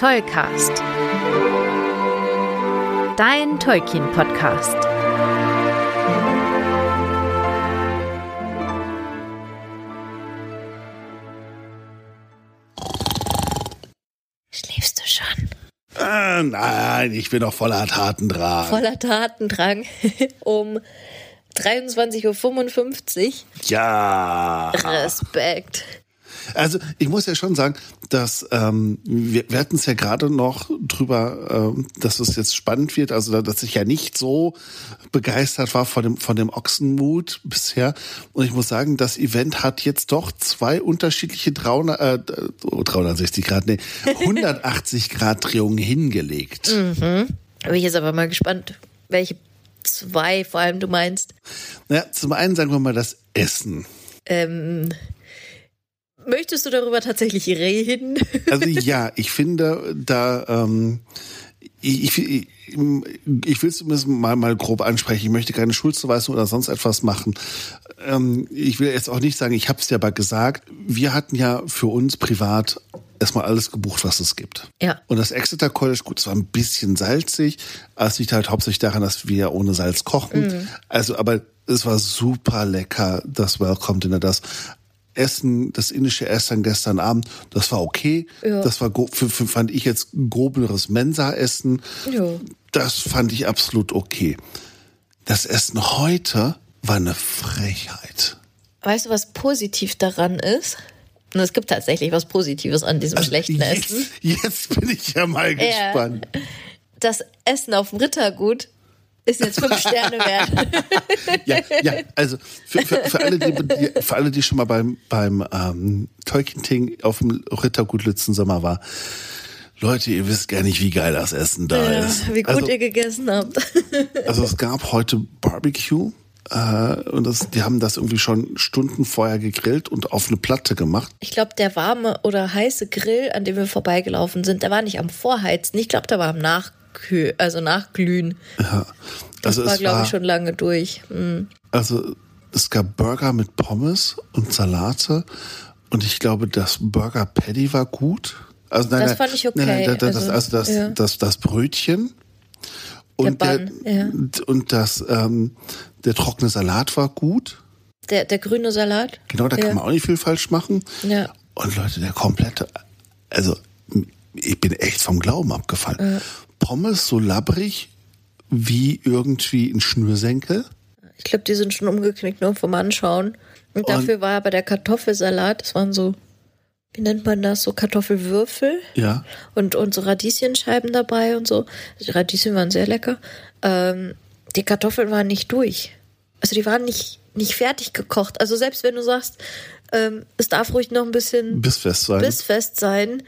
Tollcast. Dein Tolkien-Podcast. Schläfst du schon? Nein, ich bin noch voller Tatendrang. Voller Tatendrang um 23.55 Uhr. Ja. Respekt. Also ich muss ja schon sagen, dass wir hatten es ja gerade noch drüber, dass es jetzt spannend wird. Also dass ich ja nicht so begeistert war von dem Ochsenmut bisher. Und ich muss sagen, das Event hat jetzt doch zwei unterschiedliche 180 Grad Drehungen hingelegt. Mhm. Da bin ich jetzt aber mal gespannt, welche zwei vor allem du meinst. Ja, zum einen sagen wir mal das Essen. Möchtest du darüber tatsächlich reden? Also ja, ich finde da, ich will es zumindest mal grob ansprechen. Ich möchte keine Schuldzuweisung oder sonst etwas machen. Ich will jetzt auch nicht sagen, ich habe es dir aber gesagt, wir hatten ja für uns privat erstmal alles gebucht, was es gibt. Ja. Und das Exeter College, gut, es war ein bisschen salzig, aber es liegt halt hauptsächlich daran, dass wir ohne Salz kochen. Mhm. Also, aber es war super lecker, das Welcome Dinner, das Essen, das indische Essen gestern Abend, das war okay. Ja. Das war, fand ich jetzt groberes Mensa-Essen. Ja. Das fand ich absolut okay. Das Essen heute war eine Frechheit. Weißt du, was positiv daran ist? Und es gibt tatsächlich was Positives an diesem schlechten Essen. Jetzt bin ich ja mal gespannt. Das Essen auf dem Rittergut ist jetzt 5 Sterne wert. Ja, also für alle, die schon mal beim Tolkien-Ting auf dem Rittergut letzten Sommer war, Leute, ihr wisst gar nicht, wie geil das Essen da ist. Wie gut ihr gegessen habt. Also es gab heute Barbecue und die haben das irgendwie schon Stunden vorher gegrillt und auf eine Platte gemacht. Ich glaube, der warme oder heiße Grill, an dem wir vorbeigelaufen sind, der war nicht am Vorheizen. Ich glaube, der war am Nachglühen. Ja. Das war, glaube ich, schon lange durch. Mhm. Also es gab Burger mit Pommes und Salate und ich glaube, das Burger Patty war gut. Also das fand ich okay. Das Brötchen und der trockene Salat war gut. Der grüne Salat? Genau, da kann man auch nicht viel falsch machen. Ja. Und Leute, der komplette, also ich bin echt vom Glauben abgefallen. Ja. Pommes so labbrig wie irgendwie ein Schnürsenkel. Ich glaube, die sind schon umgeknickt, nur vom Anschauen. Und dafür war aber der Kartoffelsalat, das waren so, wie nennt man das, so Kartoffelwürfel. Ja. Und so Radieschenscheiben dabei und so. Die Radieschen waren sehr lecker. Die Kartoffeln waren nicht durch. Also die waren nicht fertig gekocht. Also selbst wenn du sagst, es darf ruhig noch ein bisschen bissfest sein.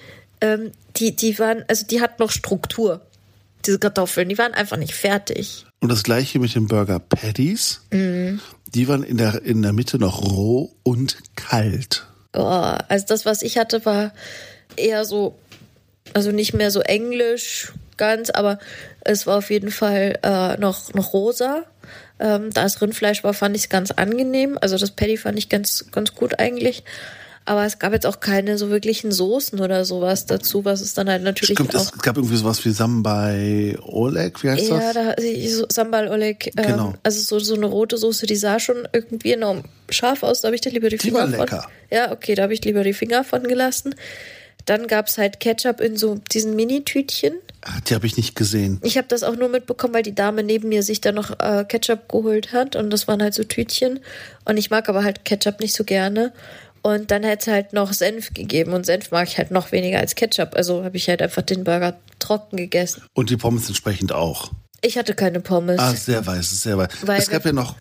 Die waren, also die hatten noch Struktur, diese Kartoffeln. Die waren einfach nicht fertig. Und das Gleiche mit den Burger Patties. Mhm. Die waren in der Mitte noch roh und kalt. Oh, also das, was ich hatte, war eher so, also nicht mehr so englisch ganz, aber es war auf jeden Fall noch rosa. Da es Rindfleisch war, fand ich es ganz angenehm. Also das Patty fand ich ganz, ganz gut eigentlich. Aber es gab jetzt auch keine so wirklichen Soßen oder sowas dazu, was es dann halt natürlich Stimmt, es gab irgendwie sowas wie Sambal Oleg, wie heißt das? Ja, Sambal Oleg, genau. Also so eine rote Soße, die sah schon irgendwie enorm scharf aus, da habe ich da lieber die Finger von. Die war lecker. Ja, okay, da habe ich lieber die Finger von gelassen. Dann gab es halt Ketchup in so diesen Mini-Tütchen. Ach, die habe ich nicht gesehen. Ich habe das auch nur mitbekommen, weil die Dame neben mir sich da noch Ketchup geholt hat und das waren halt so Tütchen. Und ich mag aber halt Ketchup nicht so gerne. Und dann hätte es halt noch Senf gegeben. Und Senf mag ich halt noch weniger als Ketchup. Also habe ich halt einfach den Burger trocken gegessen. Und die Pommes entsprechend auch. Ich hatte keine Pommes. Sehr weiß. Es gab ja noch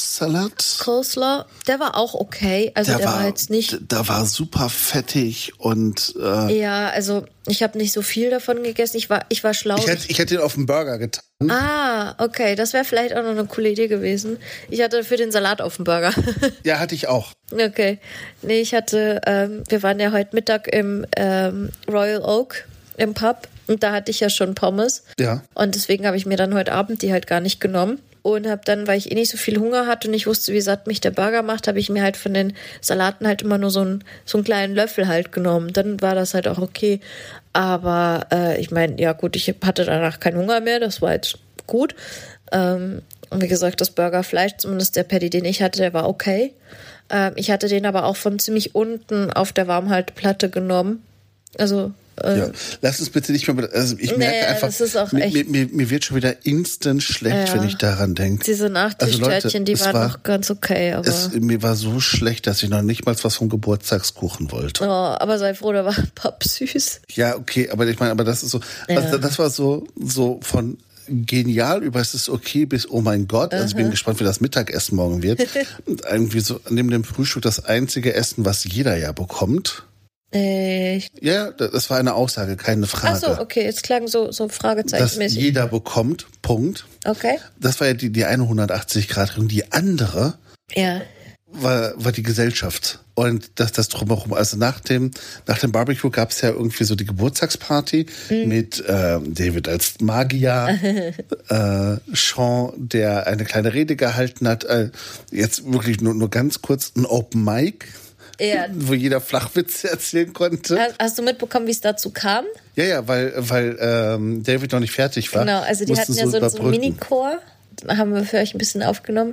Coleslaw, der war auch okay. Also der war jetzt nicht... Der war super fettig und... Ja, also ich habe nicht so viel davon gegessen. Ich war schlau. Ich hätte ihn auf den Burger getan. Ah, okay. Das wäre vielleicht auch noch eine coole Idee gewesen. Ich hatte für den Salat auf dem Burger. Ja, hatte ich auch. Okay. Nee, ich hatte... wir waren ja heute Mittag im Royal Oak im Pub. Und da hatte ich ja schon Pommes. Ja. Und deswegen habe ich mir dann heute Abend die halt gar nicht genommen. Und habe dann, weil ich eh nicht so viel Hunger hatte und ich wusste, wie satt mich der Burger macht, habe ich mir halt von den Salaten halt immer nur so einen kleinen Löffel halt genommen. Dann war das halt auch okay. Aber ich meine, ja gut, ich hatte danach keinen Hunger mehr, das war jetzt gut. Und wie gesagt, das Burgerfleisch, zumindest der Patty, den ich hatte, der war okay. Ich hatte den aber auch von ziemlich unten auf der Warmhalteplatte genommen. Also ja, lass uns bitte nicht mehr. Also ich merke einfach, das ist auch echt, mir wird schon wieder instant schlecht, wenn ich daran denke. Diese Nachtischtörtchen, die waren noch ganz okay. Aber mir war so schlecht, dass ich noch nicht mal was vom Geburtstagskuchen wollte. Oh, aber sei froh, da war pappsüß. Ja, okay, aber ich meine, aber das ist so, das war so von genial über es ist okay bis oh mein Gott. Also ich bin gespannt, wie das Mittagessen morgen wird. Und irgendwie so neben dem Frühstück das einzige Essen, was jeder ja bekommt. Ja, das war eine Aussage, keine Frage. Ach so, okay, jetzt klang so Fragezeichenmäßig. Dass jeder bekommt, Punkt. Okay. Das war ja die 180-Grad-Regelung. Die andere war die Gesellschaft. Und das Drumherum. Also nach dem Barbecue gab es ja irgendwie so die Geburtstagsparty mit David als Magier, Sean, der eine kleine Rede gehalten hat. Jetzt wirklich nur ganz kurz ein Open Mic. Ja. Wo jeder Flachwitze erzählen konnte. Hast du mitbekommen, wie es dazu kam? Ja, weil David noch nicht fertig war. Genau, also die hatten ja so einen Mini-Chor. Da haben wir für euch ein bisschen aufgenommen.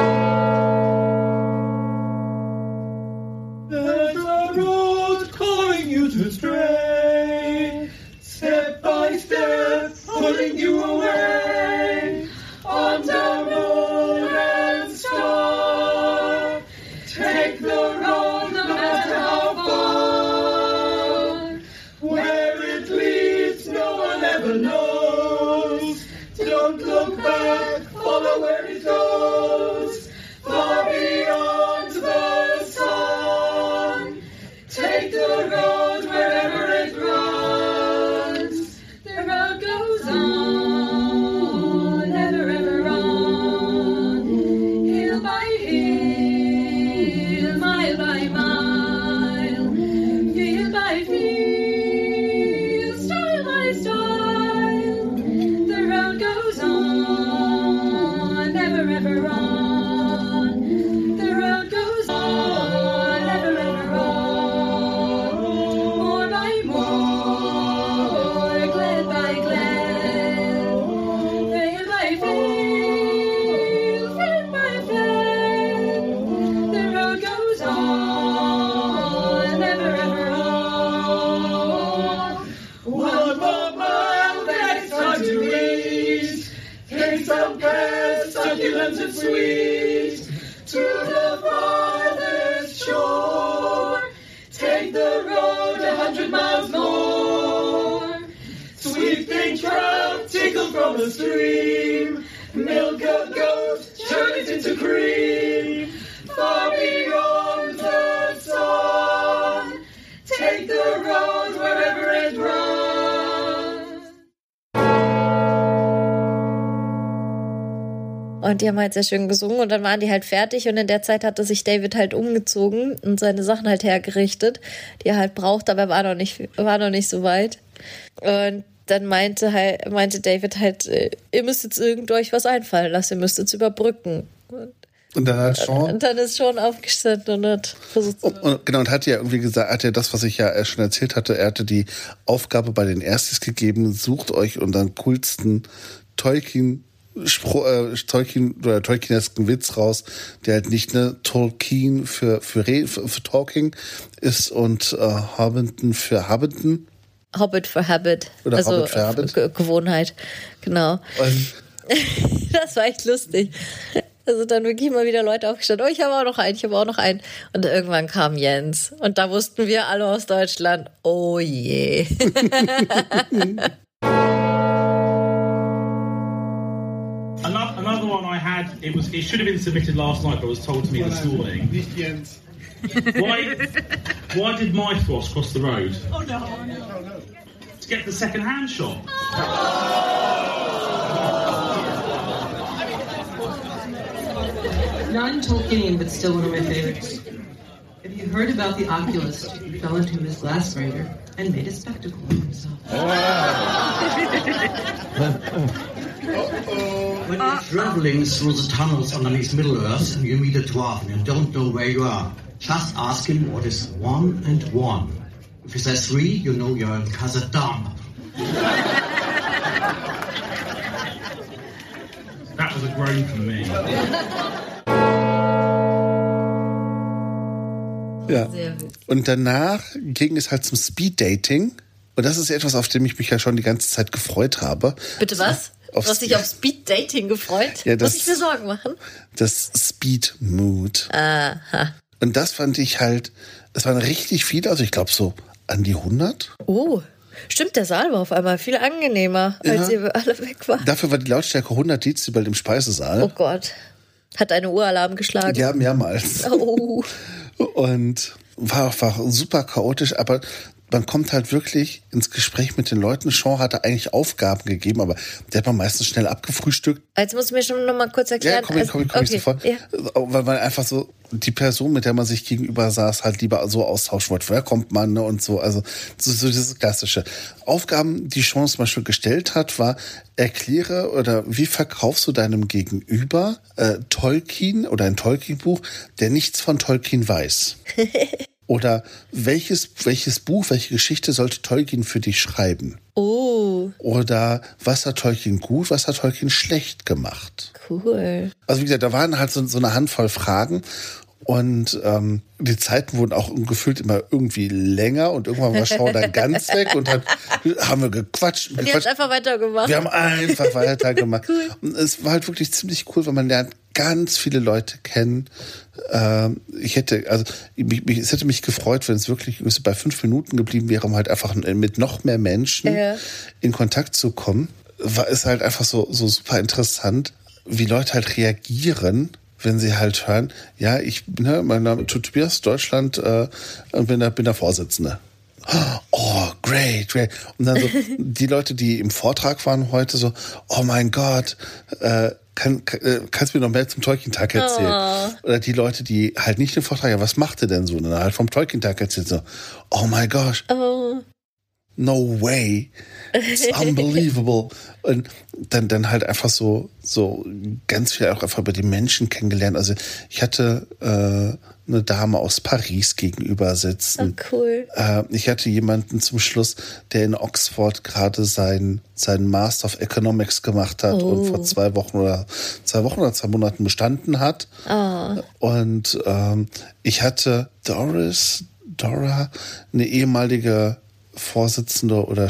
There's a road calling you to stray, step by step pulling you away on the road and star. Take the road no matter how far. Where it leads no one ever knows. Don't look back, follow where it goes. Far beyond the sun. Take the road wherever it runs. The road goes on, never ever on. Hill by hill, mile by mile, field by field, style by style. The road goes on, never ever on. The road goes on, never ever on. More by more, glen by glen, vale by vale, fen by fen. The road goes on, never ever on. One more mile, then it's time to reach. Take some pears, succulent and sweet, to the farthest shore. Take the road 100 miles more. Sweeping trout, tickle from the stream. Milk a goat, turn it into cream. Far beyond the sun. Take the road wherever it runs. Und die haben halt sehr schön gesungen und dann waren die halt fertig und in der Zeit hatte sich David halt umgezogen und seine Sachen halt hergerichtet, die er halt braucht, aber er war noch nicht so weit. Und dann meinte David halt, ihr müsst jetzt euch was einfallen lassen, ihr müsst jetzt überbrücken. Und dann hat Sean. Und dann ist Sean aufgestanden und hat versucht zu. Und hat ja irgendwie gesagt, hat ja das, was ich ja schon erzählt hatte, er hatte die Aufgabe bei den Erstis gegeben, sucht euch unseren coolsten Tolkienesken Witz raus, der halt nicht Tolkien für Talking ist und Hobbiton für Habiten. Hobbit für Habit. Oder also Hobbit für Habit. Gewohnheit, genau. Das war echt lustig. Also dann wirklich mal wieder Leute aufgestanden. Oh, ich habe auch noch einen. Und irgendwann kam Jens. Und da wussten wir alle aus Deutschland, oh je. Another one I had, it should have been submitted last night, but was told to me this morning. Nicht Jens. Why did my Frost cross the road? Oh no. To get the second-hand shop. Non-Tolkienian, but still one of my favorites. Have you heard about the oculist who fell into his glass grater and made a spectacle of himself? When you're traveling through the tunnels underneath Middle-earth and you meet a dwarf and you don't know where you are, just ask him what is 1 and 1. If you say 3, you know you're in Kazadam. That was a groan from me. Ja. Sehr witzig. Und danach ging es halt zum Speed-Dating. Und das ist etwas, auf dem ich mich ja schon die ganze Zeit gefreut habe. Bitte was? Du hast dich auf Speed-Dating gefreut? Ja, Muss ich mir Sorgen machen? Das Speed-Mood. Aha. Und das fand ich halt, es waren richtig viele, also ich glaube so an die 100. Oh, stimmt, der Saal war auf einmal viel angenehmer, als ihr alle weg wart. Dafür war die Lautstärke 100 Dezibel im Speisesaal. Oh Gott. Hat eine Uralarm geschlagen? Ja, mehrmals. Oh. Und war super chaotisch, aber man kommt halt wirklich ins Gespräch mit den Leuten. Sean hatte eigentlich Aufgaben gegeben, aber der hat man meistens schnell abgefrühstückt. Jetzt musst du mir schon noch mal kurz erklären. Ja, komm ich sofort. Ja. Weil man einfach so die Person, mit der man sich gegenüber saß, halt lieber so austauschen wollte. Woher kommt man, ne? Und so. Also so dieses klassische. Aufgaben, die Sean zum Beispiel gestellt hat, war, erkläre oder wie verkaufst du deinem Gegenüber Tolkien oder ein Tolkien-Buch, der nichts von Tolkien weiß. Oder welches Buch, welche Geschichte sollte Tolkien für dich schreiben? Oh, Oder was hat Tolkien gut, was hat Tolkien schlecht gemacht? cool. Also wie gesagt, da waren halt so eine Handvoll Fragen und die Zeiten wurden auch gefühlt immer irgendwie länger und irgendwann war Sean dann ganz weg und haben wir gequatscht. Und ihr habt einfach weitergemacht. Wir haben einfach weitergemacht. Cool. Und es war halt wirklich ziemlich cool, weil man lernt ganz viele Leute kennen. Es hätte mich gefreut, wenn es wirklich bei 5 Minuten geblieben wäre, um halt einfach mit noch mehr Menschen in Kontakt zu kommen. Ist halt einfach so super interessant, wie Leute halt reagieren, wenn sie halt hören, ja, mein Name ist Tobias, Deutschland, bin der Vorsitzende. Oh, great. Und dann so, die Leute, die im Vortrag waren heute so, oh mein Gott, kannst du mir noch mehr zum Tolkien-Tag erzählen? Oder die Leute, die halt nicht den Vortrag, ja, was macht ihr denn so? Und dann halt vom Tolkien-Tag erzählt so, oh my gosh. No way. It's unbelievable. Und dann halt einfach so ganz viel auch einfach über die Menschen kennengelernt. Also ich hatte eine Dame aus Paris gegenüber sitzen. Oh, cool. Ich hatte jemanden zum Schluss, der in Oxford gerade seinen Master of Economics gemacht hat und vor 2 Wochen oder 2 Monaten bestanden hat. Und ich hatte Dora, eine ehemalige Vorsitzende oder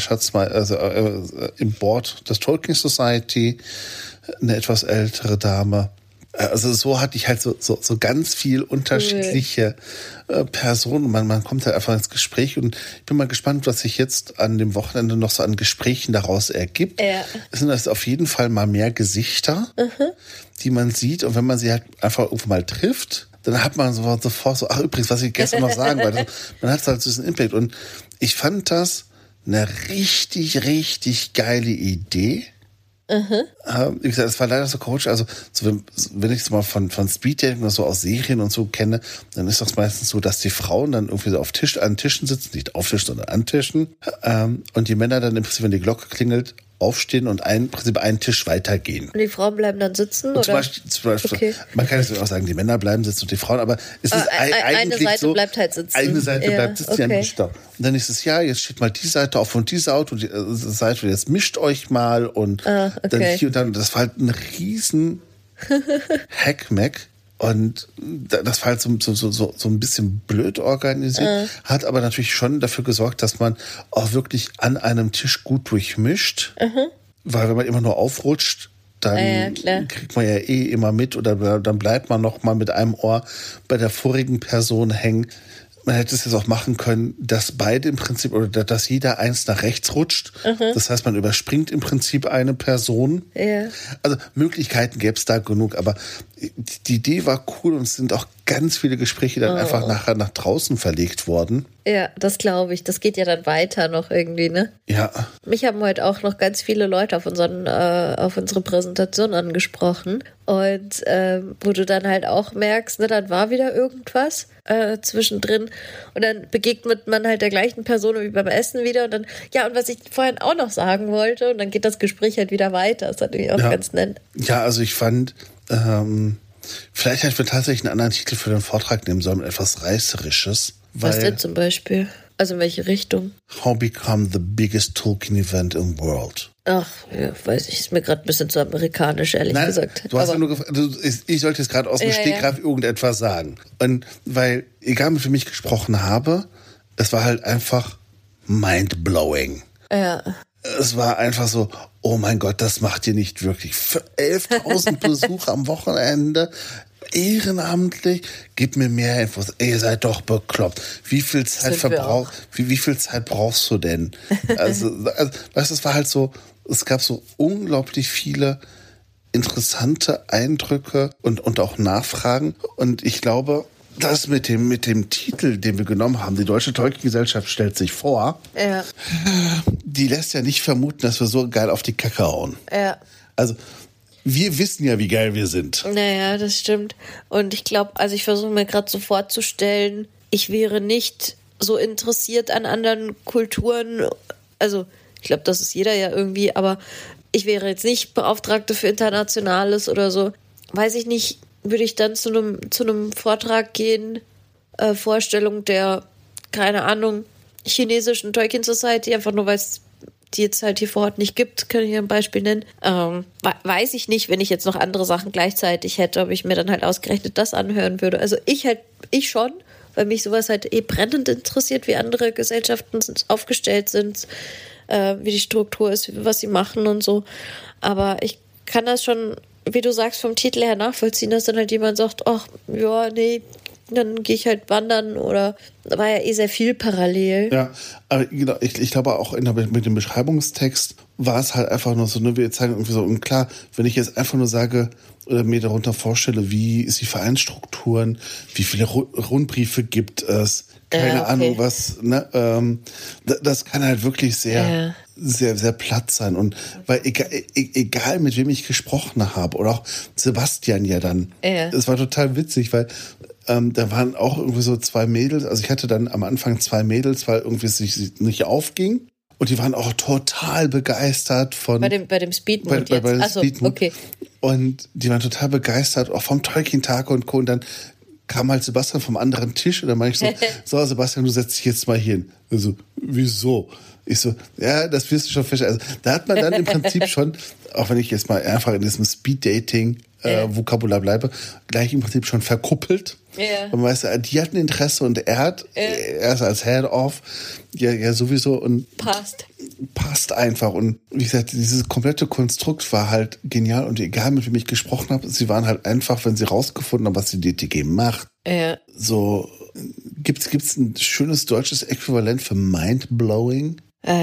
im Board des Tolkien Society, eine etwas ältere Dame. Also so hatte ich halt so ganz viel unterschiedliche Personen. Man kommt halt einfach ins Gespräch und ich bin mal gespannt, was sich jetzt an dem Wochenende noch so an Gesprächen daraus ergibt. Ja. Es sind das auf jeden Fall mal mehr Gesichter, die man sieht, und wenn man sie halt einfach irgendwo mal trifft, dann hat man sofort so, ach übrigens, was ich gestern noch sagen wollte, man hat halt so diesen Impact, und ich fand das eine richtig, richtig geile Idee. Wie gesagt, es war leider so coach. Also, wenn ich es mal von Speeddating oder so aus Serien und so kenne, dann ist das meistens so, dass die Frauen dann irgendwie so an Tischen sitzen, nicht auf Tischen, sondern an Tischen. Und die Männer dann im Prinzip, wenn die Glocke klingelt, aufstehen und im Prinzip einen Tisch weitergehen. Und die Frauen bleiben dann sitzen? Zum Beispiel okay. Man kann jetzt auch sagen, die Männer bleiben sitzen und die Frauen, aber es ist eigentlich eine Seite so, bleibt halt sitzen. Eine Seite bleibt sitzen, die andere nicht da. Und dann ist es, ja, jetzt steht mal die Seite auf und die Seite, und jetzt mischt euch mal und dann hier und dann. Das war halt ein riesen Hackmack. Und das war halt so ein bisschen blöd organisiert, hat aber natürlich schon dafür gesorgt, dass man auch wirklich an einem Tisch gut durchmischt. Weil wenn man immer nur aufrutscht, dann kriegt man ja immer mit, oder dann bleibt man noch mal mit einem Ohr bei der vorigen Person hängen. Man hätte es jetzt auch machen können, dass beide im Prinzip, oder dass jeder eins nach rechts rutscht. Das heißt, man überspringt im Prinzip eine Person. Ja. Also Möglichkeiten gäbe es da genug, aber die Idee war cool, und es sind auch ganz viele Gespräche dann einfach nachher nach draußen verlegt worden. Ja, das glaube ich. Das geht ja dann weiter noch irgendwie, ne? Ja. Mich haben heute auch noch ganz viele Leute auf unsere Präsentation angesprochen. Und wo du dann halt auch merkst, ne, dann war wieder irgendwas zwischendrin. Und dann begegnet man halt der gleichen Person wie beim Essen wieder. Und dann, ja, und was ich vorhin auch noch sagen wollte, und dann geht das Gespräch halt wieder weiter. Das ist natürlich auch ganz nett. Ja, also ich fand, vielleicht hätten wir tatsächlich einen anderen Titel für den Vortrag nehmen sollen, etwas Reißerisches. Was denn zum Beispiel? Also in welche Richtung? How become the biggest Tolkien event in the world? Ach, ja, weiß ich, ist mir gerade ein bisschen zu amerikanisch, ehrlich gesagt. Du hast ja nur ich sollte jetzt gerade aus dem Stegreif irgendetwas sagen. Und weil, egal mit wem ich gesprochen habe, es war halt einfach mind-blowing. Ja. Es war einfach so, oh mein Gott, das macht ihr nicht wirklich. Für 11.000 Besucher am Wochenende, ehrenamtlich, gib mir mehr Infos. Ey, ihr seid doch bekloppt. Wie viel Zeit wie viel Zeit brauchst du denn? Also weißt du, es war halt so, es gab so unglaublich viele interessante Eindrücke und auch Nachfragen. Und ich glaube, das mit dem Titel, den wir genommen haben, die Deutsche Tolkien-Gesellschaft stellt sich vor, die lässt ja nicht vermuten, dass wir so geil auf die Kacke hauen. Ja. Also, wir wissen ja, wie geil wir sind. Naja, das stimmt. Und ich glaube, also ich versuche mir gerade so vorzustellen, ich wäre nicht so interessiert an anderen Kulturen. Also, ich glaube, das ist jeder ja irgendwie, aber ich wäre jetzt nicht Beauftragte für Internationales oder so. Weiß ich nicht, würde ich dann zu einem Vortrag gehen, Vorstellung der, keine Ahnung, chinesischen Tolkien Society, einfach nur weil es die jetzt halt hier vor Ort nicht gibt, kann ich hier ein Beispiel nennen. Weiß ich nicht, wenn ich jetzt noch andere Sachen gleichzeitig hätte, ob ich mir dann halt ausgerechnet das anhören würde. Also ich schon, weil mich sowas halt brennend interessiert, wie andere Gesellschaften aufgestellt sind, wie die Struktur ist, was sie machen und so. Aber ich kann das schon, wie du sagst, vom Titel her nachvollziehen, dass dann halt jemand sagt, ach, ja, nee, dann gehe ich halt wandern oder da war ja sehr viel parallel. Ja, aber genau, ich glaube auch mit dem Beschreibungstext war es halt einfach nur so, ne, wir zeigen irgendwie so, und klar, wenn ich jetzt einfach nur sage oder mir darunter vorstelle, wie ist die Vereinsstrukturen, wie viele Rundbriefe gibt es, keine Ahnung was, ne, das kann halt wirklich sehr, sehr platt sein. Und weil egal mit wem ich gesprochen habe, oder auch Sebastian ja dann, es war total witzig, weil da waren auch irgendwie so 2 Mädels, also ich hatte dann am Anfang 2 Mädels, weil irgendwie es sich nicht aufging. Und die waren auch total begeistert von... Bei dem Speedmood jetzt? Bei Achso, okay. Und die waren total begeistert, auch vom Tolkien-Tag und Co. Und dann kam halt Sebastian vom anderen Tisch und dann meinte ich so Sebastian, du setzt dich jetzt mal hier hin. Also, wieso? Ich so, ja, das wirst du schon feststellen. Also, da hat man dann im Prinzip schon, auch wenn ich jetzt mal einfach in diesem Speed-Dating Vokabular bleibe, gleich im Prinzip schon verkuppelt. Ja. Und man weiß, die hatten Interesse und er ist als Head-Off ja sowieso und passt einfach. Und wie gesagt, dieses komplette Konstrukt war halt genial und egal mit wem ich gesprochen habe, sie waren halt einfach, wenn sie rausgefunden haben, was die DTG macht. Ja. So, gibt's ein schönes deutsches Äquivalent für Mind-Blowing?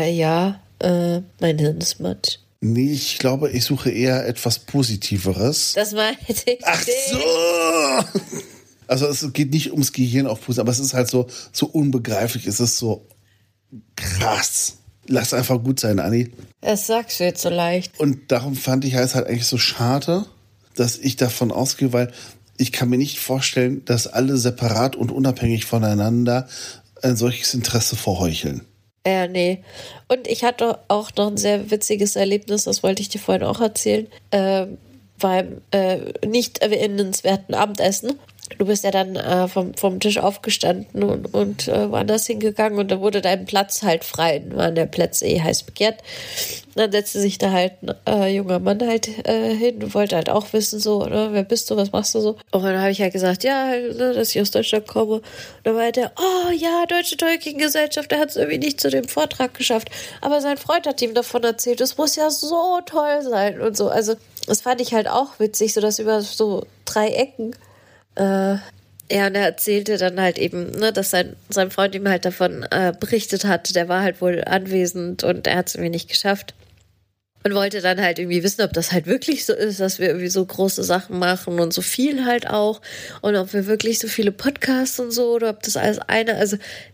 Mein Hirn ist Matsch. Nee, ich glaube, ich suche eher etwas Positiveres. Das meinte ich. Ach so! Also es geht nicht ums Gehirn auf Pusten, aber es ist halt so unbegreiflich. Es ist so krass. Lass einfach gut sein, Anni. Das sagst du jetzt so leicht. Und darum fand ich es halt eigentlich so schade, dass ich davon ausgehe, weil ich kann mir nicht vorstellen, dass alle separat und unabhängig voneinander ein solches Interesse verheucheln. Nee. Und ich hatte auch noch ein sehr witziges Erlebnis, das wollte ich dir vorhin auch erzählen, beim nicht erwähnenswerten Abendessen. Du bist ja dann vom Tisch aufgestanden und woanders hingegangen und da wurde dein Platz halt frei. Waren der Plätze heiß begehrt. Dann setzte sich da halt ein junger Mann halt hin und wollte halt auch wissen, so, ne, wer bist du, was machst du so? Und dann habe ich halt gesagt, ja, ne, dass ich aus Deutschland komme. Und dann meinte er, oh ja, Deutsche Tolkien-Gesellschaft, der hat es irgendwie nicht zu dem Vortrag geschafft. Aber sein Freund hat ihm davon erzählt, es muss ja so toll sein und so. Also das fand ich halt auch witzig, so dass über so 3 Ecken und er erzählte dann halt eben, ne, dass sein Freund ihm halt davon berichtet hat, der war halt wohl anwesend und er hat es irgendwie nicht geschafft und wollte dann halt irgendwie wissen, ob das halt wirklich so ist, dass wir irgendwie so große Sachen machen und so viel halt auch und ob wir wirklich so viele Podcasts und so oder ob das alles also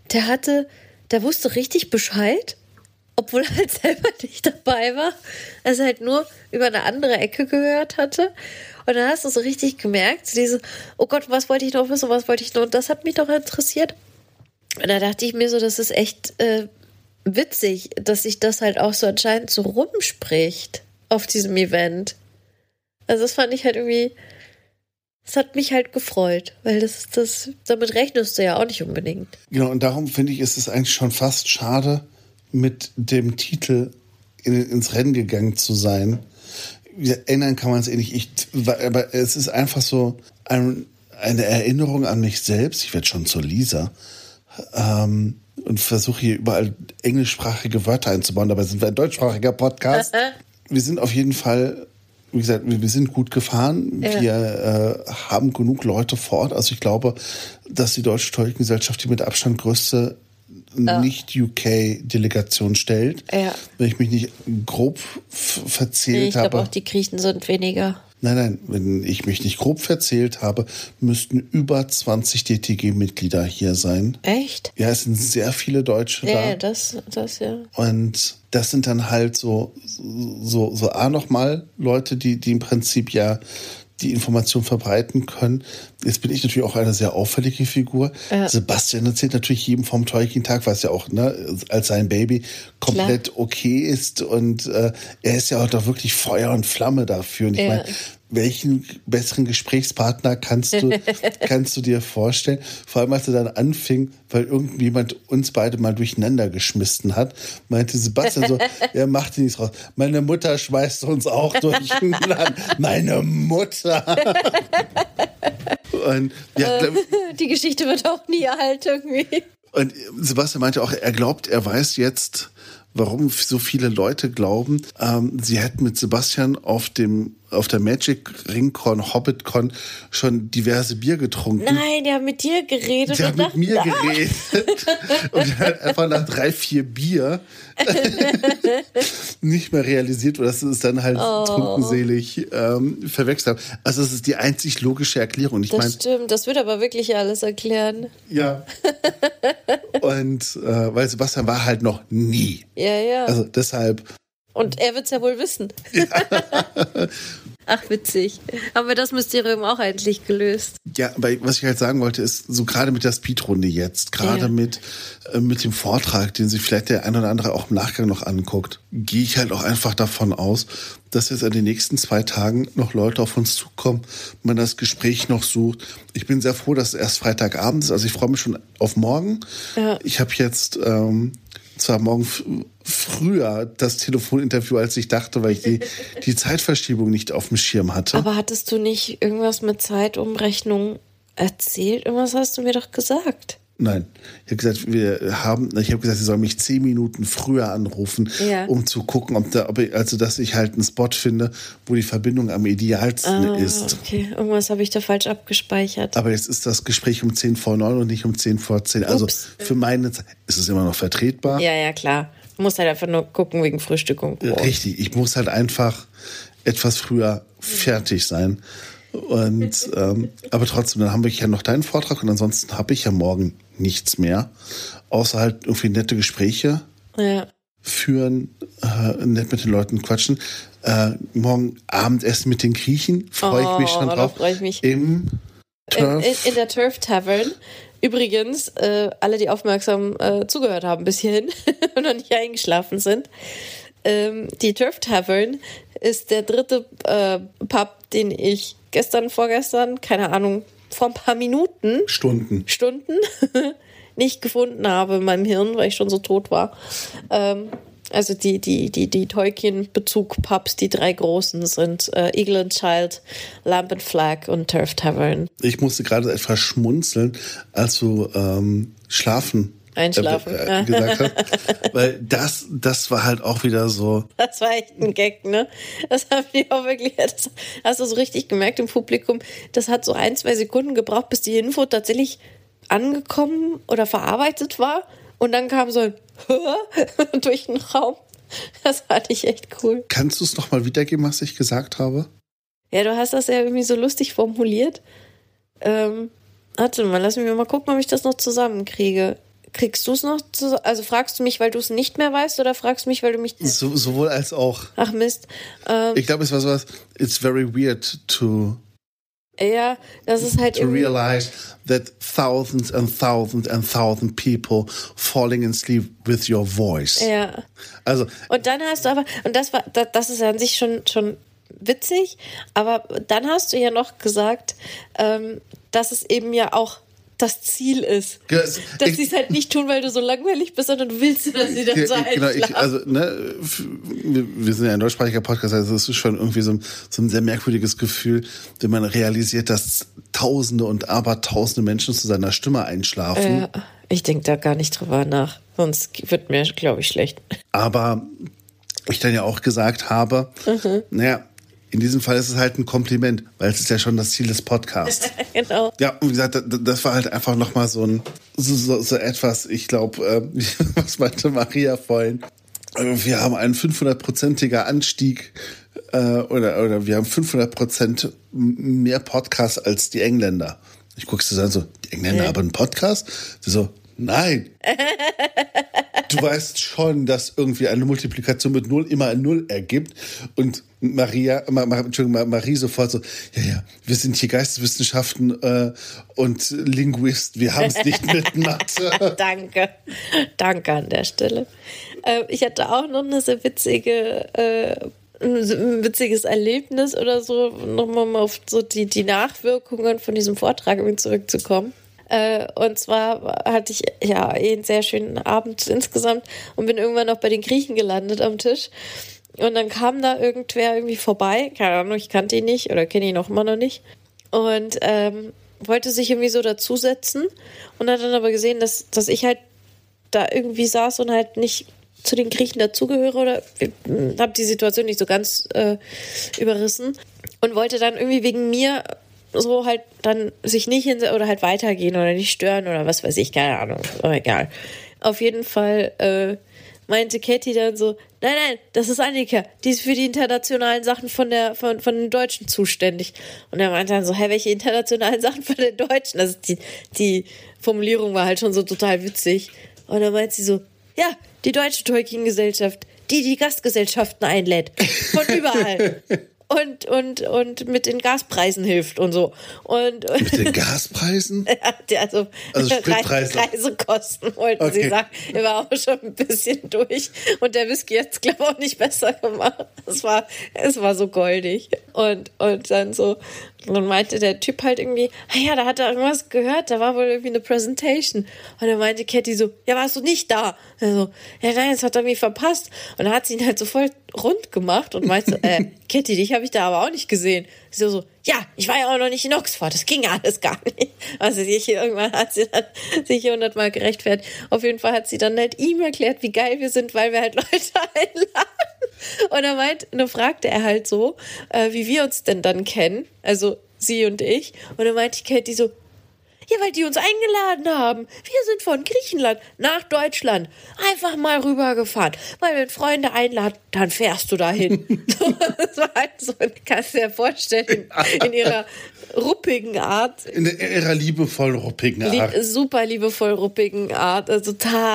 der wusste richtig Bescheid, obwohl er halt selber nicht dabei war, also halt nur über eine andere Ecke gehört hatte. Und dann hast du so richtig gemerkt, oh Gott, was wollte ich noch wissen, was wollte ich noch? Und das hat mich doch interessiert. Und da dachte ich mir so, das ist echt witzig, dass sich das halt auch so anscheinend so rumspricht auf diesem Event. Also das fand ich halt irgendwie Das hat mich halt gefreut, weil damit rechnest du ja auch nicht unbedingt. Genau, und darum finde ich, ist es eigentlich schon fast schade, mit dem Titel ins Rennen gegangen zu sein. Ändern kann man es eh nicht. Aber es ist einfach so eine Erinnerung an mich selbst. Ich werde schon zur Lisa. Und versuche hier überall englischsprachige Wörter einzubauen. Dabei sind wir ein deutschsprachiger Podcast. Wir sind auf jeden Fall, wie gesagt, wir sind gut gefahren. Ja. Wir haben genug Leute vor Ort. Also ich glaube, dass die Deutsche Tolkien-Gesellschaft die mit Abstand größte Nicht-UK-Delegation stellt. Ja. Wenn ich mich nicht grob verzählt habe. Ich glaube auch, die Griechen sind weniger. Nein, wenn ich mich nicht grob verzählt habe, müssten über 20 DTG-Mitglieder hier sein. Echt? Ja, es sind sehr viele Deutsche da. Ja, das ja. Und das sind dann halt so nochmal Leute, die im Prinzip ja die Information verbreiten können. Jetzt bin ich natürlich auch eine sehr auffällige Figur. Ja. Sebastian erzählt natürlich jedem vom Tolkien-Tag, was ja auch als sein Baby komplett okay ist. Und er ist ja auch doch wirklich Feuer und Flamme dafür. Und ich meine, welchen besseren Gesprächspartner kannst du dir vorstellen? Vor allem, als er dann anfing, weil irgendjemand uns beide mal durcheinander geschmissen hat, meinte Sebastian so, er macht nichts raus. Meine Mutter schmeißt uns auch durcheinander. Meine Mutter! Und, ja, die Geschichte wird auch nie alt irgendwie. Und Sebastian meinte auch, er glaubt, er weiß jetzt, warum so viele Leute glauben, sie hätten mit Sebastian auf der Magic Ringcon, HobbitCon schon diverse Bier getrunken. Nein, die haben mit dir geredet. Die haben mit mir geredet. Und halt einfach nach 3-4 Bier nicht mehr realisiert, oder dass es dann halt trunkenselig verwechselt haben. Also das ist die einzig logische Erklärung. Das stimmt, das wird aber wirklich alles erklären. Ja. Und weil Sebastian war halt noch nie. Ja. Also deshalb. Und er wird's ja wohl wissen. Ja. Ach, witzig. Haben wir das Mysterium auch endlich gelöst? Ja, aber was ich halt sagen wollte, ist, so gerade mit der Speedrunde jetzt, gerade mit dem Vortrag, den sich vielleicht der ein oder andere auch im Nachgang noch anguckt, gehe ich halt auch einfach davon aus, dass jetzt an den nächsten 2 Tagen noch Leute auf uns zukommen, man das Gespräch noch sucht. Ich bin sehr froh, dass es erst Freitagabend ist, also ich freue mich schon auf morgen. Ja. Ich habe jetzt zwar morgen früher das Telefoninterview, als ich dachte, weil ich die Zeitverschiebung nicht auf dem Schirm hatte. Aber hattest du nicht irgendwas mit Zeitumrechnung erzählt? Irgendwas hast du mir doch gesagt. Nein, ich habe gesagt, sie sollen mich 10 Minuten früher anrufen, um zu gucken, dass ich halt einen Spot finde, wo die Verbindung am idealsten ist. Okay, irgendwas habe ich da falsch abgespeichert. Aber jetzt ist das Gespräch um 10 vor 9 und nicht um 10 vor 10. Also für meine Zeit ist es immer noch vertretbar. Ja, klar. Du musst halt einfach nur gucken wegen Frühstückung. Richtig, ich muss halt einfach etwas früher fertig sein. Und aber trotzdem, dann haben wir ja noch deinen Vortrag und ansonsten habe ich ja morgen nichts mehr, außer halt irgendwie nette Gespräche führen, nett mit den Leuten quatschen. Morgen Abendessen mit den Griechen, freue ich mich schon drauf. Freue ich mich. Im Turf. In der Turf Tavern. Übrigens, alle, die aufmerksam zugehört haben bis hierhin und noch nicht eingeschlafen sind, die Turf Tavern ist der 3. Pub, den ich vorgestern, keine Ahnung, vor ein paar Minuten. Stunden. Nicht gefunden habe in meinem Hirn, weil ich schon so tot war. Also die Tolkien-Bezug-Pubs, die 3 großen sind Eagle and Child, Lamp and Flag und Turf Tavern. Ich musste gerade etwas schmunzeln, als du Einschlafen gesagt hast. Weil das war halt auch wieder so. Das war echt ein Gag, ne? Das haben die auch wirklich, das hast du so richtig gemerkt im Publikum. Das hat so 1-2 Sekunden gebraucht, bis die Info tatsächlich angekommen oder verarbeitet war. Und dann kam so ein durch den Raum. Das fand ich echt cool. Kannst du es nochmal wiedergeben, was ich gesagt habe? Ja, du hast das ja irgendwie so lustig formuliert. Warte mal, lass mich mal gucken, ob ich das noch zusammenkriege. Kriegst du es noch also fragst du mich, weil du es nicht mehr weißt, oder fragst du mich, weil du mich... Sowohl als auch. Ach Mist. Ich glaube, es war sowas, it's very weird to... Ja, das ist halt... To realize that thousands and thousands and thousands people falling in sleep with your voice. Ja. Also... Und dann hast du aber... Und das ist ja an sich schon witzig, aber dann hast du ja noch gesagt, dass es eben ja auch das Ziel ist. Dass sie es halt nicht tun, weil du so langweilig bist, sondern du willst, dass sie dann so einschlafen. Wir sind ja ein deutschsprachiger Podcast, also es ist schon irgendwie so ein sehr merkwürdiges Gefühl, wenn man realisiert, dass Tausende und Abertausende Menschen zu seiner Stimme einschlafen. Ja, ich denke da gar nicht drüber nach, sonst wird mir, glaube ich, schlecht. Aber ich dann ja auch gesagt habe, in diesem Fall ist es halt ein Kompliment, weil es ist ja schon das Ziel des Podcasts. Genau. Ja, und wie gesagt, das war halt einfach nochmal so etwas, ich glaube, was meinte Maria vorhin, wir haben einen 500%iger Anstieg oder wir haben 500% mehr Podcasts als die Engländer. Ich guckst du dann so, die Engländer haben einen Podcast? Sie so, nein. Du weißt schon, dass irgendwie eine Multiplikation mit 0 immer ein 0 ergibt. Und Marie sofort so, ja, wir sind hier Geisteswissenschaften und Linguist, wir haben es nicht mit Mathe. Danke an der Stelle. Ich hatte auch noch eine sehr ein witziges Erlebnis oder so, nochmal auf so die Nachwirkungen von diesem Vortrag zurückzukommen. Und zwar hatte ich einen sehr schönen Abend insgesamt und bin irgendwann auch bei den Griechen gelandet am Tisch. Und dann kam da irgendwer irgendwie vorbei, keine Ahnung, ich kannte ihn nicht oder kenne ihn auch immer noch nicht. Und wollte sich irgendwie so dazusetzen und hat dann aber gesehen, dass ich halt da irgendwie saß und halt nicht zu den Griechen dazugehöre oder habe die Situation nicht so ganz überrissen und wollte dann irgendwie wegen mir so halt dann sich nicht oder halt weitergehen oder nicht stören oder was weiß ich, keine Ahnung, aber egal. Auf jeden Fall meinte Katie dann so, nein, das ist Annika, die ist für die internationalen Sachen von den Deutschen zuständig. Und er meinte dann so, welche internationalen Sachen von den Deutschen? Also die Formulierung war halt schon so total witzig. Und dann meint sie so, ja, die Deutsche Tolkien-Gesellschaft, die Gastgesellschaften einlädt. Von überall. Und mit den Gaspreisen hilft und so. Mit den Gaspreisen? also Spritpreise. Reisekosten wollten sie sagen. Er war auch schon ein bisschen durch. Und der Whisky hat es, glaube ich, auch nicht besser gemacht. Es war so goldig. Und dann so, dann meinte der Typ halt irgendwie, da hat er irgendwas gehört, da war wohl irgendwie eine Presentation. Und dann meinte Katie so, ja, warst du nicht da? Also, ja, nein, das hat er irgendwie verpasst. Und dann hat sie ihn halt so voll rund gemacht und meinte, Katie, dich habe ich da aber auch nicht gesehen. Sie so, ja, ich war ja auch noch nicht in Oxford, das ging alles gar nicht. Also irgendwann hat sie dann sich 100-mal gerechtfertigt. Auf jeden Fall hat sie dann halt ihm erklärt, wie geil wir sind, weil wir halt Leute einladen. Und dann fragte er halt so, wie wir uns denn dann kennen, also sie und ich. Und dann meinte Katie so, ja, weil die uns eingeladen haben. Wir sind von Griechenland nach Deutschland einfach mal rübergefahren. Weil wenn Freunde einladen, dann fährst du dahin. Das war halt so, kannst du dir vorstellen, in ihrer ruppigen Art. In ihrer liebevoll ruppigen Art. Super liebevoll ruppigen Art. Also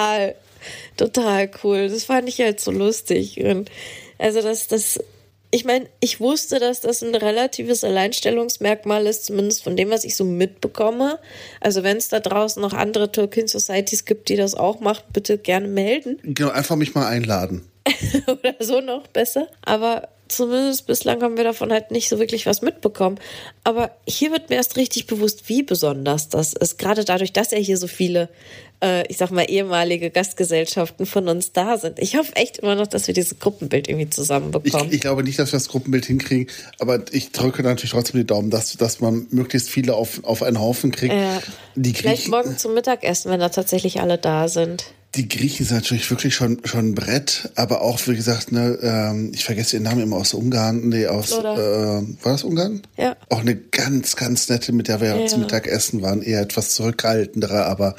total cool. Das fand ich halt so lustig. Und also ich meine, ich wusste, dass das ein relatives Alleinstellungsmerkmal ist, zumindest von dem, was ich so mitbekomme. Also wenn es da draußen noch andere Tolkien Societies gibt, die das auch machen, bitte gerne melden. Genau, einfach mich mal einladen. Oder so noch besser. Aber zumindest bislang haben wir davon halt nicht so wirklich was mitbekommen. Aber hier wird mir erst richtig bewusst, wie besonders das ist. Gerade dadurch, dass ja hier so viele, ich sag mal, ehemalige Gastgesellschaften von uns da sind. Ich hoffe echt immer noch, dass wir dieses Gruppenbild irgendwie zusammenbekommen. Ich glaube nicht, dass wir das Gruppenbild hinkriegen, aber ich drücke natürlich trotzdem die Daumen, dass man möglichst viele auf einen Haufen kriegt. Vielleicht morgen zum Mittagessen, wenn da tatsächlich alle da sind. Die Griechen sind natürlich wirklich schon ein Brett, aber auch, wie gesagt, ich vergesse den Namen immer, aus Ungarn. War das Ungarn? Ja. Auch eine ganz, ganz nette, mit der wir zum Mittagessen waren, eher etwas zurückhaltendere, aber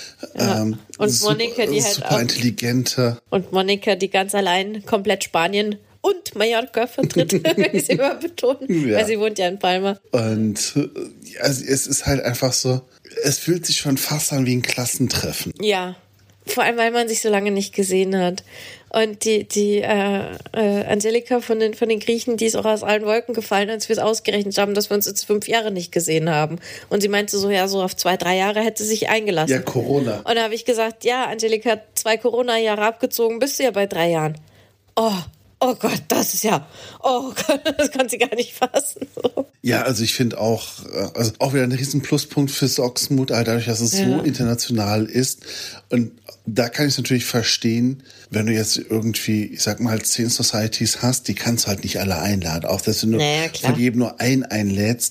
und Monika, die halt super auch intelligente. Und Monika, die ganz allein komplett Spanien und Mallorca vertritt, will ich immer betonen, weil sie wohnt ja in Palma. Und also es ist halt einfach so, es fühlt sich schon fast an wie ein Klassentreffen. Ja. Vor allem, weil man sich so lange nicht gesehen hat. Und die Angelika von den Griechen, die ist auch aus allen Wolken gefallen, als wir es ausgerechnet haben, dass wir uns jetzt 5 Jahre nicht gesehen haben. Und sie meinte so, ja, so auf 2-3 Jahre hätte sie sich eingelassen. Ja, Corona. Und da habe ich gesagt, ja, Angelika hat 2 Corona-Jahre abgezogen, bist du ja bei 3 Jahren. Oh, oh Gott, das ist ja, oh Gott, das kann sie gar nicht fassen. So. Ja, also ich finde auch, also auch wieder ein riesen Pluspunkt fürs Oxenmood, dadurch, dass es so international ist. Und da kann ich es natürlich verstehen, wenn du jetzt irgendwie, ich sag mal, 10 Societies hast, die kannst du halt nicht alle einladen. Auch dass du nur von jedem nur einen einlädst,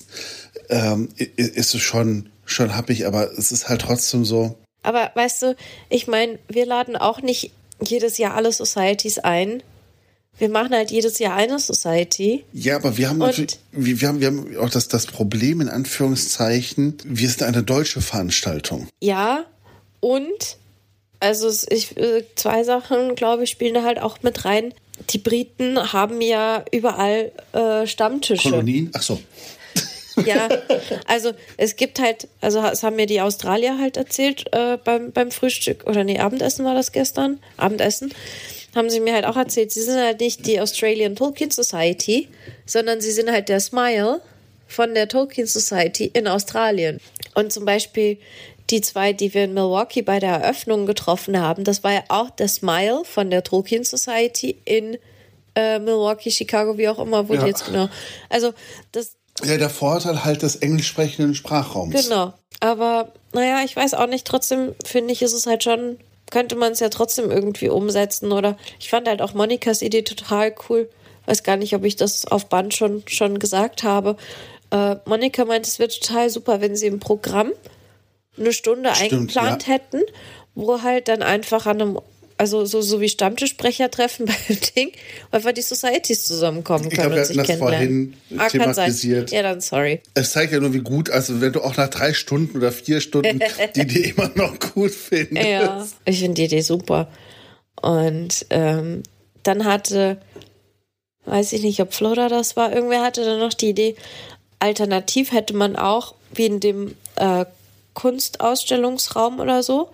ist es schon happig, aber es ist halt trotzdem so. Aber weißt du, ich meine, wir laden auch nicht jedes Jahr alle Societies ein. Wir machen halt jedes Jahr eine Society. Ja, aber wir haben natürlich, wir haben auch das Problem, in Anführungszeichen, wir sind eine deutsche Veranstaltung. Ja, und also 2 Sachen, glaube ich, spielen da halt auch mit rein. Die Briten haben ja überall Stammtische. Kolonien? Ach so. Ja, also es gibt halt, also es haben mir die Australier halt erzählt beim Frühstück, oder nee, Abendessen war das gestern, Abendessen, haben sie mir halt auch erzählt, sie sind halt nicht die Australian Tolkien Society, sondern sie sind halt der Smile von der Tolkien Society in Australien. Und zum Beispiel die 2, die wir in Milwaukee bei der Eröffnung getroffen haben, das war ja auch der Smile von der Tolkien Society in Milwaukee, Chicago, wie auch immer, wo die jetzt genau, also das. Ja, der Vorteil halt des englisch sprechenden Sprachraums. Genau, aber naja, ich weiß auch nicht, trotzdem finde ich, ist es halt schon, könnte man es ja trotzdem irgendwie umsetzen, oder ich fand halt auch Monikas Idee total cool, weiß gar nicht, ob ich das auf Band schon gesagt habe. Monika meint, es wäre total super, wenn sie im Programm eine Stunde eingeplant hätten, wo halt dann einfach an einem, also so wie Stammtischsprechertreffen beim Ding, einfach die Societies zusammenkommen können und sich kennenlernen. Ich glaube, wir hatten das vorhin thematisiert. Ja, dann sorry. Es zeigt ja nur, wie gut, also wenn du auch nach 3 Stunden oder 4 Stunden die Idee immer noch gut findest. Ja, ich finde die Idee super. Und dann hatte, weiß ich nicht, ob Flora das war, irgendwer hatte dann noch die Idee, alternativ hätte man auch, wie in dem Kunstausstellungsraum oder so,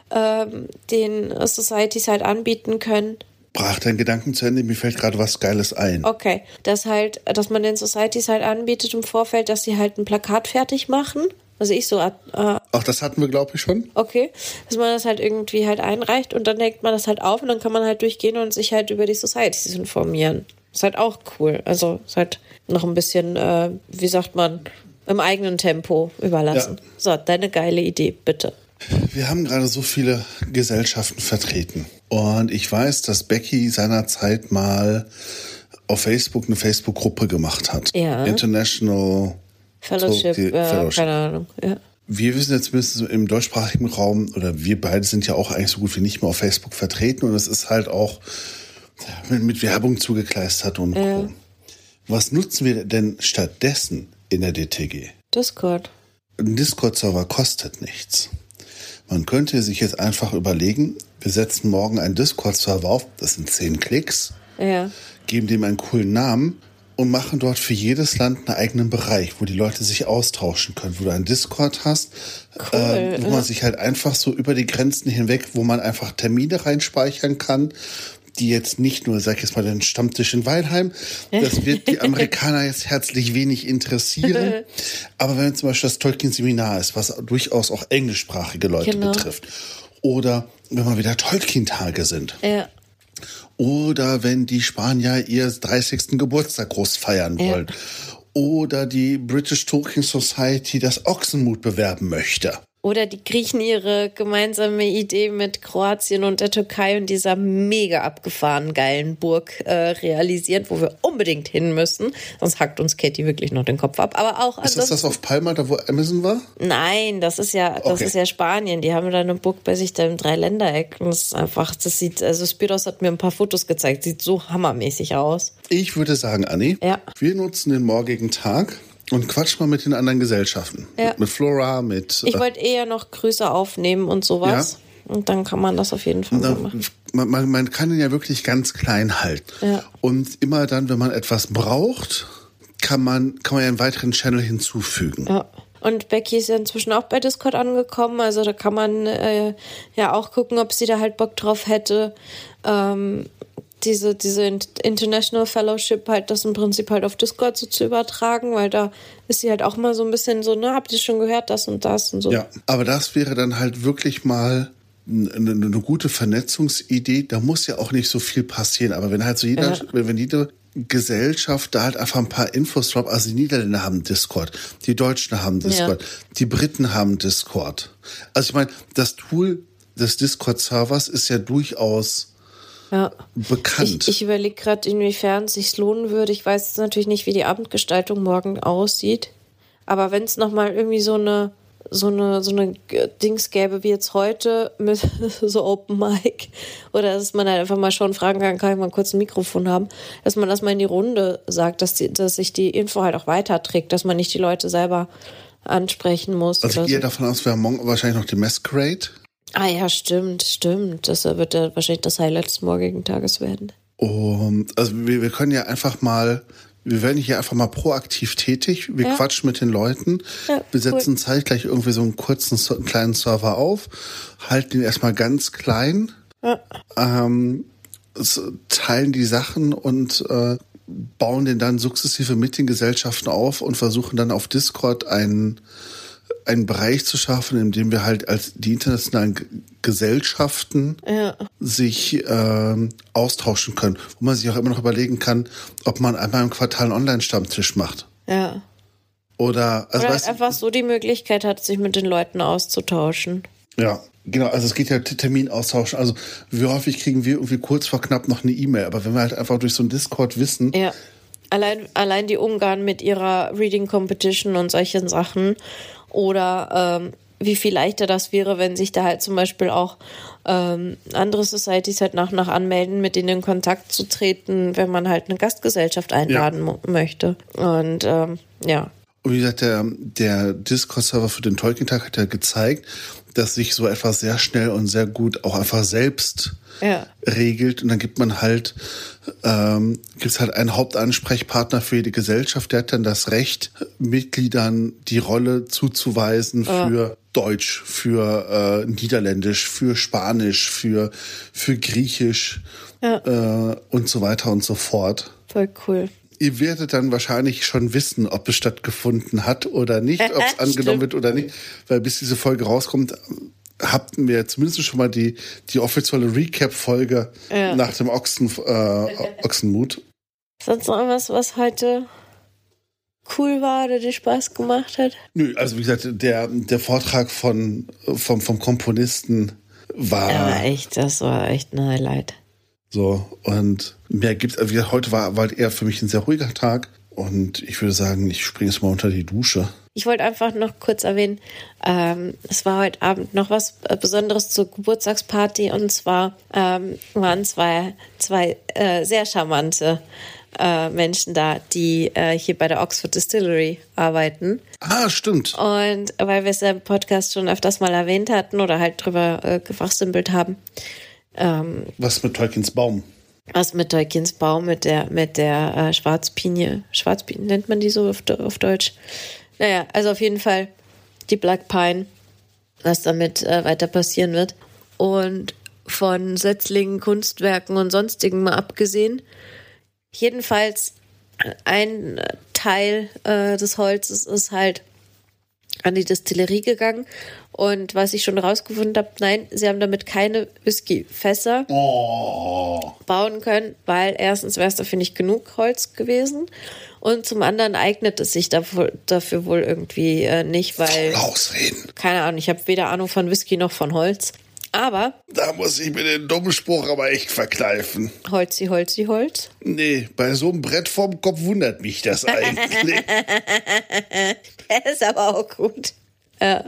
den Societies halt anbieten können. Brach deinen Gedanken zu Ende, mir fällt gerade was Geiles ein. Okay, dass man den Societies halt anbietet im Vorfeld, dass sie halt ein Plakat fertig machen. Also auch das hatten wir, glaube ich, schon. Okay, dass man das halt irgendwie halt einreicht und dann hängt man das halt auf und dann kann man halt durchgehen und sich halt über die Societies informieren. Ist halt auch cool. Also ist halt noch ein bisschen, wie sagt man, im eigenen Tempo überlassen. Ja. So, deine geile Idee, bitte. Wir haben gerade so viele Gesellschaften vertreten. Und ich weiß, dass Becky seinerzeit mal auf Facebook eine Facebook-Gruppe gemacht hat. Ja. International Fellowship. Keine Ahnung. Ja. Wir wissen jetzt zumindest im deutschsprachigen Raum, oder wir beide sind ja auch eigentlich so gut wie nicht mehr auf Facebook vertreten. Und es ist halt auch mit Werbung zugekleistert und Co. Was nutzen wir denn stattdessen in der DTG? Discord. Ein Discord-Server kostet nichts. Man könnte sich jetzt einfach überlegen, wir setzen morgen einen Discord-Server auf, das sind 10 Klicks, geben dem einen coolen Namen und machen dort für jedes Land einen eigenen Bereich, wo die Leute sich austauschen können, wo du einen Discord hast, wo man sich halt einfach so über die Grenzen hinweg, wo man einfach Termine reinspeichern kann, die jetzt nicht nur, sag ich jetzt mal, den Stammtisch in Weilheim, das wird die Amerikaner jetzt herzlich wenig interessieren. Aber wenn zum Beispiel das Tolkien-Seminar ist, was durchaus auch englischsprachige Leute betrifft, oder wenn mal wieder Tolkien-Tage sind, oder wenn die Spanier ihr 30. Geburtstag groß feiern wollen, oder die British Tolkien Society das Oxenmood bewerben möchte. Oder die Griechen ihre gemeinsame Idee mit Kroatien und der Türkei und dieser mega abgefahrenen geilen Burg realisieren, wo wir unbedingt hin müssen. Sonst hackt uns Katie wirklich noch den Kopf ab. Aber auch ist das auf Palma, da wo Amazon war? Nein, das ist ja Spanien. Die haben da eine Burg bei sich da im Dreiländereck. Und das ist einfach, also Spiros hat mir ein paar Fotos gezeigt. Sieht so hammermäßig aus. Ich würde sagen, Anni, wir nutzen den morgigen Tag und quatsch mal mit den anderen Gesellschaften. Ja. Mit Flora, mit... Ich wollte eher noch Grüße aufnehmen und sowas. Ja. Und dann kann man das auf jeden Fall machen. Man kann ihn ja wirklich ganz klein halten. Ja. Und immer dann, wenn man etwas braucht, kann man ja einen weiteren Channel hinzufügen. Ja. Und Becky ist ja inzwischen auch bei Discord angekommen. Also da kann man ja auch gucken, ob sie da halt Bock drauf hätte. Diese International Fellowship halt das im Prinzip halt auf Discord so zu übertragen, weil da ist sie halt auch mal so ein bisschen so, habt ihr schon gehört, das und das und so. Ja, aber das wäre dann halt wirklich mal eine gute Vernetzungsidee. Da muss ja auch nicht so viel passieren. Aber wenn halt so wenn jede Gesellschaft da halt einfach ein paar Infos droppt, also die Niederländer haben Discord, die Deutschen haben Discord, die Briten haben Discord. Also ich meine, das Tool des Discord-Servers ist ja durchaus bekannt. Ich überlege gerade, inwiefern es sich lohnen würde. Ich weiß jetzt natürlich nicht, wie die Abendgestaltung morgen aussieht. Aber wenn es nochmal irgendwie so eine Dings gäbe wie jetzt heute mit so Open Mic oder dass man halt einfach mal schon fragen kann ich mal kurz ein Mikrofon haben, dass man das mal in die Runde sagt, dass sich die Info halt auch weiterträgt, dass man nicht die Leute selber ansprechen muss. Also ich gehe davon aus, wir haben morgen wahrscheinlich noch die Masquerade. Ah ja, stimmt. Das wird ja wahrscheinlich das Highlight des morgigen Tages werden. Also wir können ja einfach mal, wir werden hier einfach mal proaktiv tätig. Wir quatschen mit den Leuten. Ja, wir setzen zeitgleich irgendwie so einen kleinen Server auf, halten ihn erstmal ganz klein, teilen die Sachen und bauen den dann sukzessive mit den Gesellschaften auf und versuchen dann auf Discord einen Bereich zu schaffen, in dem wir halt als die internationalen Gesellschaften sich austauschen können. Wo man sich auch immer noch überlegen kann, ob man einmal im Quartal einen Online-Stammtisch macht. Ja. Oder einfach so die Möglichkeit hat, sich mit den Leuten auszutauschen. Ja, genau. Also es geht ja Termin austauschen. Also wie häufig kriegen wir irgendwie kurz vor knapp noch eine E-Mail. Aber wenn wir halt einfach durch so einen Discord wissen... Ja. Allein die Ungarn mit ihrer Reading Competition und solchen Sachen. Oder wie viel leichter das wäre, wenn sich da halt zum Beispiel auch andere Societies halt nach anmelden, mit denen in Kontakt zu treten, wenn man halt eine Gastgesellschaft einladen möchte. Und Und wie gesagt, der Discord-Server für den Tolkien-Tag hat ja gezeigt, dass sich so etwas sehr schnell und sehr gut auch einfach selbst regelt. Und dann gibt's halt einen Hauptansprechpartner für jede Gesellschaft, der hat dann das Recht, Mitgliedern die Rolle zuzuweisen für Deutsch, für Niederländisch, für Spanisch, für Griechisch und so weiter und so fort. Voll cool. Ihr werdet dann wahrscheinlich schon wissen, ob es stattgefunden hat oder nicht, ob es angenommen wird oder nicht, weil bis diese Folge rauskommt, habt wir zumindest schon mal die offizielle Recap-Folge nach dem Ochsenmut. Sonst noch irgendwas, was heute cool war oder dir Spaß gemacht hat? Nö, also wie gesagt, der Vortrag vom Komponisten war... das war echt ein Highlight. So, und mehr gibt's, also wie gesagt, heute war halt eher für mich ein sehr ruhiger Tag und ich würde sagen, ich springe jetzt mal unter die Dusche. Ich wollte einfach noch kurz erwähnen, es war heute Abend noch was Besonderes zur Geburtstagsparty und zwar waren zwei sehr charmante Menschen da, die hier bei der Oxford Distillery arbeiten. Ah, stimmt. Und weil wir es im Podcast schon öfters mal erwähnt hatten oder halt drüber gefachsimpelt haben. Was mit Tolkiens Baum? Was mit Tolkiens Baum, mit der Schwarzpinie. Schwarzpinie nennt man die so auf Deutsch. Naja, also auf jeden Fall die Black Pine, was damit weiter passieren wird. Und von Setzlingen, Kunstwerken und Sonstigem mal abgesehen. Jedenfalls ein Teil des Holzes ist halt an die Destillerie gegangen. Und was ich schon rausgefunden habe, nein, sie haben damit keine Whisky-Fässer bauen können, weil erstens wäre es dafür nicht genug Holz gewesen und zum anderen eignet es sich dafür wohl irgendwie nicht, weil... Ausreden. Keine Ahnung, ich habe weder Ahnung von Whisky noch von Holz. Aber... Da muss ich mir den dummen Spruch aber echt verkneifen. Holzi, Holzi, Holz? Nee, bei so einem Brett vorm Kopf wundert mich das eigentlich. Der ist aber auch gut. Ja.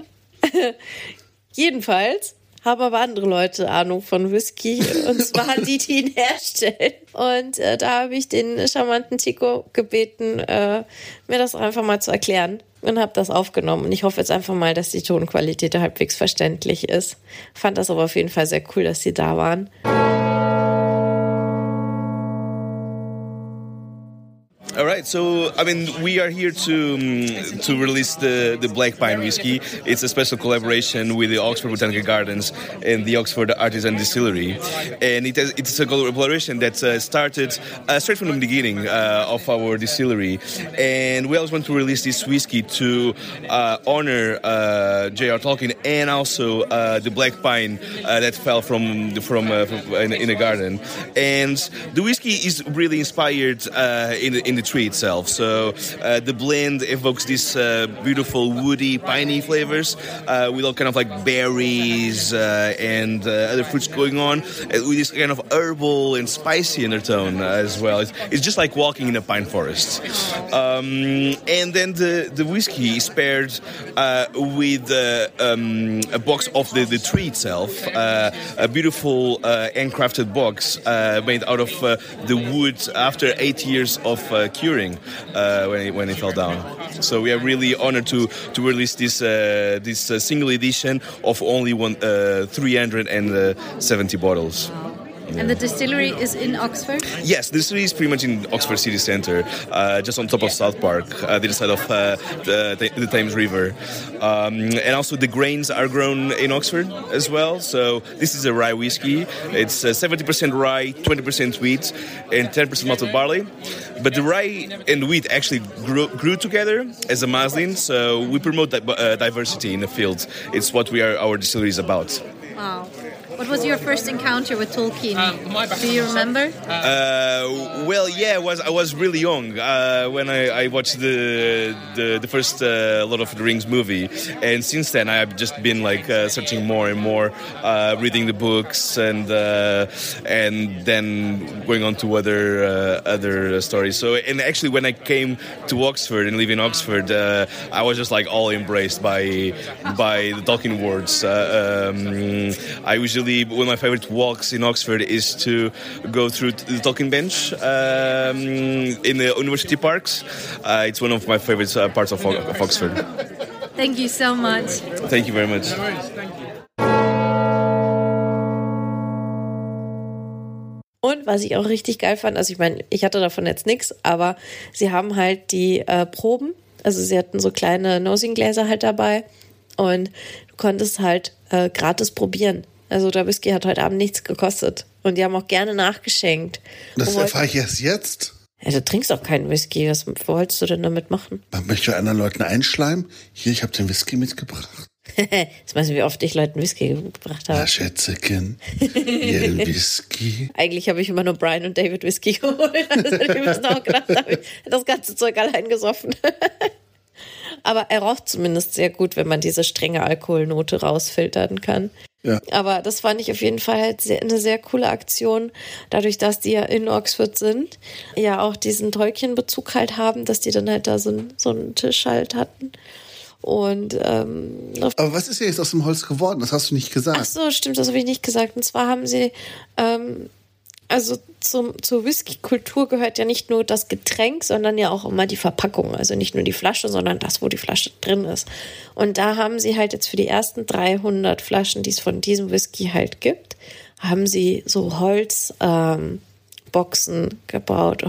Jedenfalls haben aber andere Leute Ahnung von Whisky und zwar die ihn herstellen. Und da habe ich den charmanten Tico gebeten, mir das einfach mal zu erklären und habe das aufgenommen. Und ich hoffe jetzt einfach mal, dass die Tonqualität halbwegs verständlich ist. Fand das aber auf jeden Fall sehr cool, dass sie da waren. Alright, Right. So, I mean, we are here to release the Black Pine whiskey. It's a special collaboration with the Oxford Botanical Gardens and the Oxford Artisan Distillery, and it's a collaboration that started straight from the beginning of our distillery. And we always want to release this whiskey to honor J.R. Tolkien and also the black pine that fell from in the garden. And the whiskey is really inspired in the tree itself. So the blend evokes these beautiful woody, piney flavors with all kind of like berries and other fruits going on, with this kind of herbal and spicy undertone as well. It's just like walking in a pine forest. And then the whiskey is paired with a box of the tree itself, a beautiful handcrafted box made out of the wood after 8 years of curing when it fell down. So we are really honored to release this single edition of only 370 bottles. And the distillery is in Oxford? Yes, the distillery is pretty much in Oxford city centre, just on top of South Park, the other side of the Thames River. And also the grains are grown in Oxford as well. So this is a rye whiskey. It's 70% rye, 20% wheat, and 10% malted barley. But the rye and wheat actually grew together as a muslin. So we promote diversity in the field. It's what our distillery is about. Wow. What was your first encounter with Tolkien? Do you remember? Well, yeah, I was really young when I watched the first Lord of the Rings movie, and since then I've just been like searching more and more, reading the books, and then going on to other stories. So, and actually, when I came to Oxford and live in Oxford, I was just like all embraced by the Tolkien words. I usually, one of my favorite walks in Oxford is to go through the Tolkien bench in the university parks. It's one of my favorite parts of Oxford. Thank you so much. Thank you very much. Und was ich auch richtig geil fand, also ich meine, ich hatte davon jetzt nichts, aber sie haben halt die Proben, also sie hatten so kleine Nosing-Gläser halt dabei und du konntest halt gratis probieren. Also der Whisky hat heute Abend nichts gekostet. Und die haben auch gerne nachgeschenkt. Das erfahre ich erst jetzt. Ja, du trinkst auch keinen Whisky. Was wolltest du denn damit machen? Man möchte anderen Leuten einschleimen. Hier, ich habe den Whisky mitgebracht. Jetzt weißt du, wie oft ich Leuten Whisky gebracht habe. Na, Schätzchen, hier Whisky. Eigentlich habe ich immer nur Brian und David Whisky geholt. Also die müssen auch gedacht, da habe ich das ganze Zeug allein gesoffen. Aber er roch zumindest sehr gut, wenn man diese strenge Alkoholnote rausfiltern kann. Ja. Aber das fand ich auf jeden Fall halt eine sehr coole Aktion, dadurch, dass die ja in Oxford sind, ja auch diesen Tolkien-Bezug halt haben, dass die dann halt da so einen Tisch halt hatten. Und aber was ist ja jetzt aus dem Holz geworden? Das hast du nicht gesagt. Ach so, stimmt, das habe ich nicht gesagt. Und zwar haben sie also zur Whisky-Kultur gehört ja nicht nur das Getränk, sondern ja auch immer die Verpackung. Also nicht nur die Flasche, sondern das, wo die Flasche drin ist. Und da haben sie halt jetzt für die ersten 300 Flaschen, die es von diesem Whisky halt gibt, haben sie so Holzboxen gebaut,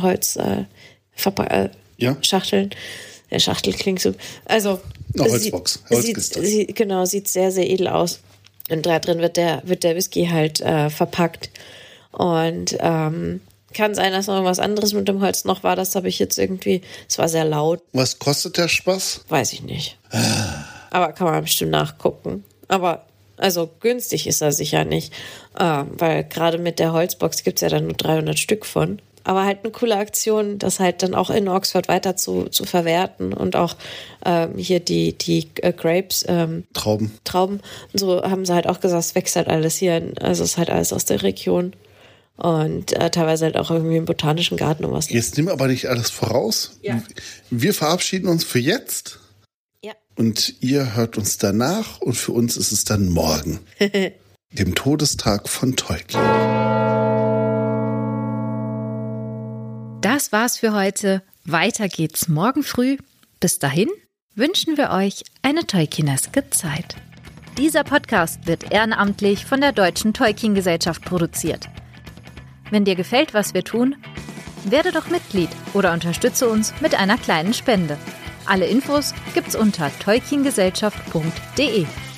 Schachteln. Der Schachtel klingt so. Also Holzbox. Sieht sehr, sehr edel aus. Und da drin wird der Whisky halt verpackt. Und kann sein, dass noch irgendwas anderes mit dem Holz noch war. Das habe ich jetzt irgendwie. Es war sehr laut. Was kostet der Spaß? Weiß ich nicht. Aber kann man bestimmt nachgucken. Aber also günstig ist er sicher nicht. Weil gerade mit der Holzbox gibt es ja dann nur 300 Stück von. Aber halt eine coole Aktion, das halt dann auch in Oxford weiter zu verwerten und auch hier die Grapes, Trauben. Und so haben sie halt auch gesagt, es wächst halt alles hier, also es ist halt alles aus der Region und teilweise halt auch irgendwie im botanischen Garten und was. Jetzt nimm aber nicht alles voraus. Ja. Wir verabschieden uns für jetzt. Ja. Und ihr hört uns danach und für uns ist es dann morgen, dem Todestag von Tolkien. Das war's für heute. Weiter geht's morgen früh. Bis dahin wünschen wir euch eine Tolkieneske Zeit. Dieser Podcast wird ehrenamtlich von der Deutschen Tolkien-Gesellschaft produziert. Wenn dir gefällt, was wir tun, Werde doch Mitglied oder unterstütze uns mit einer kleinen Spende. Alle Infos gibt's unter tolkiengesellschaft.de.